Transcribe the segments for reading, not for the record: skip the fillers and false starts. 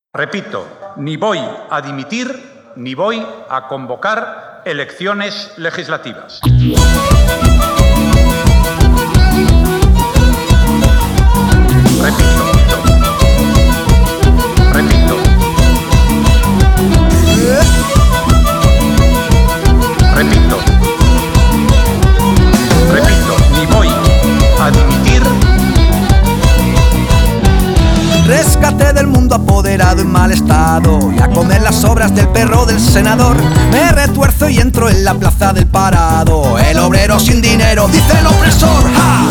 Repito, ni voy a dimitir ni voy a convocar elecciones legislativas. Repito. Repito, ni voy a dimitir. Rescate del mundo apoderado en mal estado y a comer las obras del perro del senador. Me retuerzo y entro en la plaza del parado. El obrero sin dinero, dice el opresor. ¡Ja!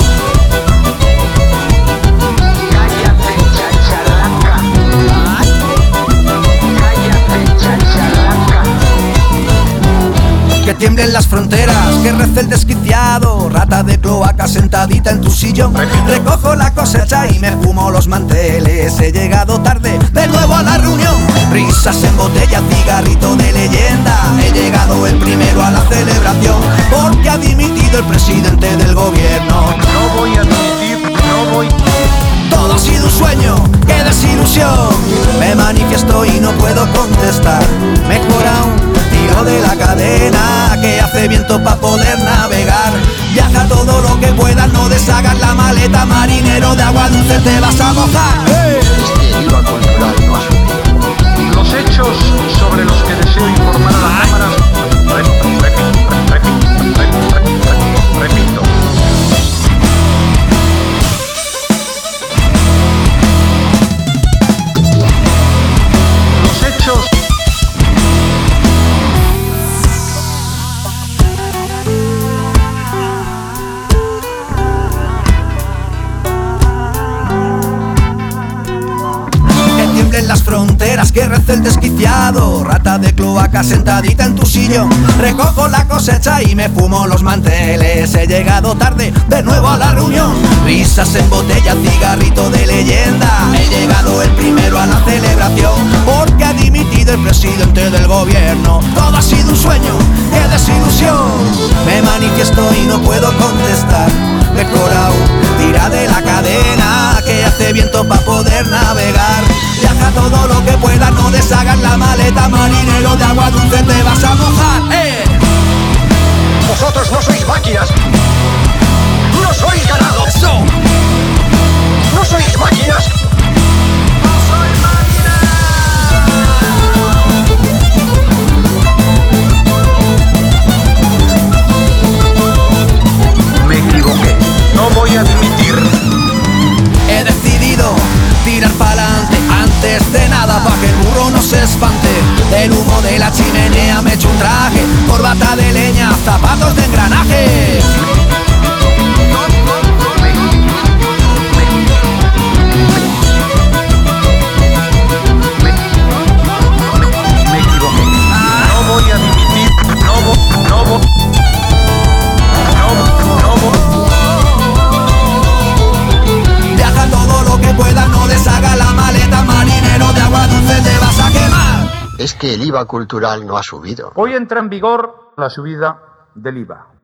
Cállate, chachalaca. Cállate, chachalaca. Que tiemblen las fronteras, que rece el desquiciado. Rata de cloaca sentadita en tu sillón. Recojo la cosecha y me fumo los manteles. He llegado tarde, de nuevo a la reunión. Risas en botella, cigarrito de leyenda. He llegado el primero a la celebración, porque ha dimitido el presidente del gobierno. No voy a dimitir, no voy. Todo ha sido un sueño, qué desilusión. Me manifiesto y no puedo contestar. Mejor aún, tiro de la cadena que hace viento pa' poder navegar. Viaja todo lo que puedas, no deshagas la maleta. Marinero de agua dulce, te vas a mojar. ¡Hey! El IVA cultural no ha subido. Los hechos sobre los que deseo informar a la Cámara. Repito. Los hechos. En las fronteras que rece el desquiciado. Rata de cloaca sentadita en tu sillón. Recojo la cosecha y me fumo los manteles. He llegado tarde, de nuevo a la reunión. Risas en botella, cigarrito de leyenda. He llegado el primero a la celebración, porque ha dimitido el presidente del gobierno. Todo ha sido un sueño, qué desilusión. Me manifiesto y no puedo contestar. Mejor aún, tira de la cadena que hace viento pa' poder navegar. Viaja todo lo que puedas, no deshagas la maleta. Marinero de agua dulce, te vas a mojar. Vosotros no sois máquinas. No sois ganado. ¡Eso! No sois máquinas. No sois máquinas. Me equivoqué. No voy a dimitir. He decidido tirar pa'lante antes de nada, pa' que el burro no se espante. Del humo de la chimenea me echo un traje, corbata de leña, zapatos de engranaje. Me equivoqué. No voy a dimitir. No voy. Viaja todo lo que pueda, no deshaga la maleta. Marinero de agua dulce, te vas a quemar. Es que el IVA cultural no ha subido. Hoy entra en vigor la subida del IVA.